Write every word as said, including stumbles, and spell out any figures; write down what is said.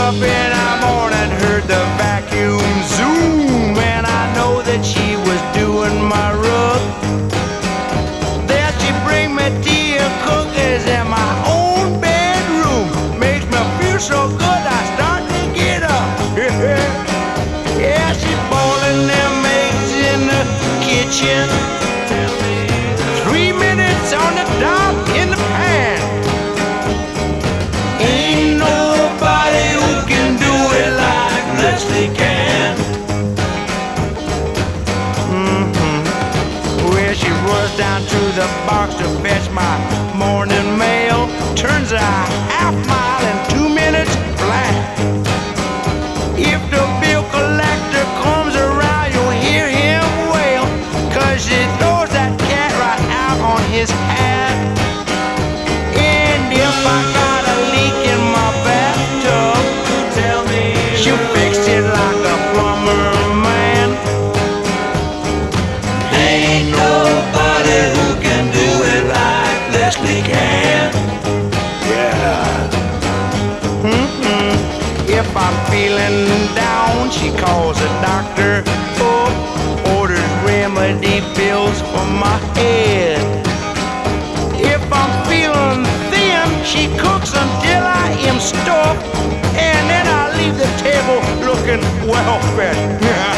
up in the morning, heard the vacuum zoom, and I know that she was doing my rug. Then she bring me tea and cookies in my own bedroom. Makes me feel so good, I start to get up. Yeah, she's boiling them eggs in the kitchen. Three minutes on the dot in the pan. Ain't nobody who can do it like Leslie can. Mm-hmm. Well, she runs down to the box to fetch my morning mail. Turns a half mile in two minutes flat. If the bill collector comes around, you'll hear him wail, 'cause she throws that cat right out on his hat. And if I got a leak in my bathtub, tell me she'll fix it like a plumber man. Ain't nobody who can do it like Leslie can. Yeah. Mm-hmm. If I'm feeling down, she calls a doctor up, orders remedy pills for my head. If I'm feeling thin, she cooks until I am stuffed, and then I leave the table looking well fed.